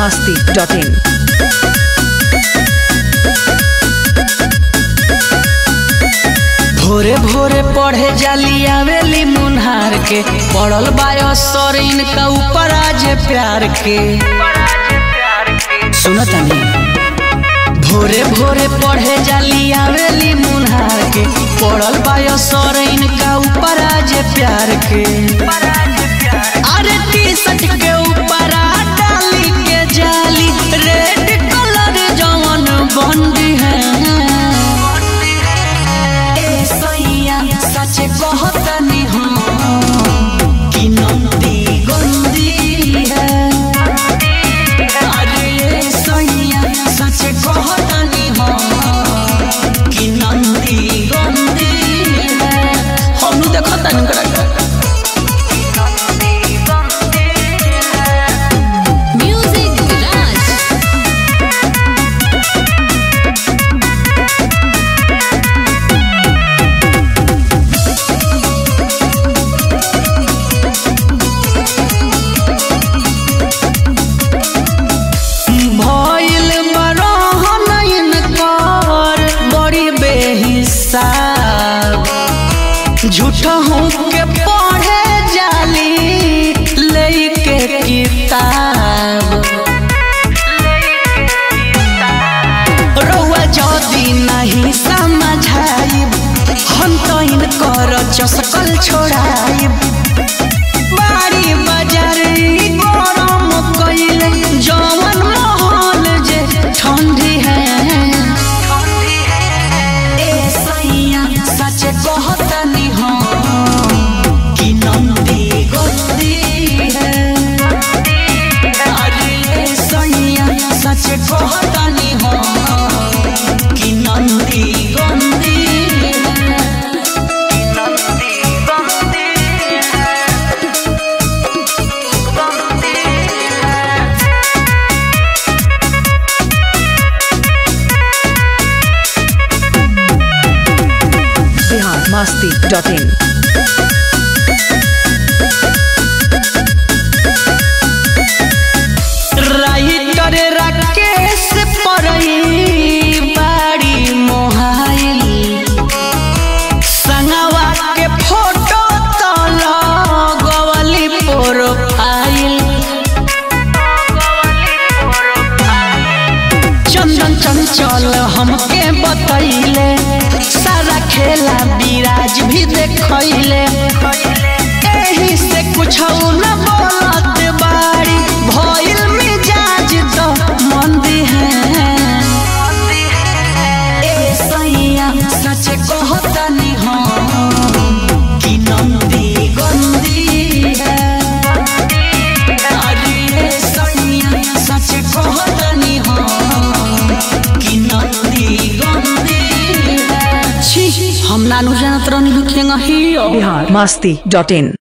biharmasti.in। भोरे भोरे पढ़े जाली आवेली मुनहार के पढ़ल बायो सर इनका ऊपर आज प्यार के सुनतानी। भोरे भोरे पढ़े जाली आवेली मुनहार के पढ़ल बायो सर इनका ऊपर आज प्यार के। अरे टी-शर्ट के ऊपर डाली के जाली रेड कलर जवन बंदी है। सच कहतनी हूँ कि नंदी गंदी है। अरे सैया सच कहतनी हूँ कि नंदी गंदी है। हम देखतनी करा झूठा हूँ के पढ़े जाली लेके किताब। रउआ जदी नहीं समझाइब हम तो इनकर चसकल छोड़ाइब। बारी बाजार गरम कइले जवन महल जे ठंडी है। ए सैया सच कहतनी कि नंदी गंदी है। अरे सैया सच कहतनी कि नंदी गंदी है। biharmasti.in। राइटर राकेश परई बाड़ी मोहाइल संगवा के फोटो तो लगवली प्रोफाइल। चंदन चंचल हमके बतैले सारा खेला विराज भी देखैले। एही से कुछ न बोलत बाड़ी भइल मिजाज तो मंदी है। ए सैया सच कहतनी कि नंदी गंदी है। अरे सैया सच कहतनी कि नंदी गंदी है। छी हम नानू जानत रहनी खेंगा ही। biharmasti.in।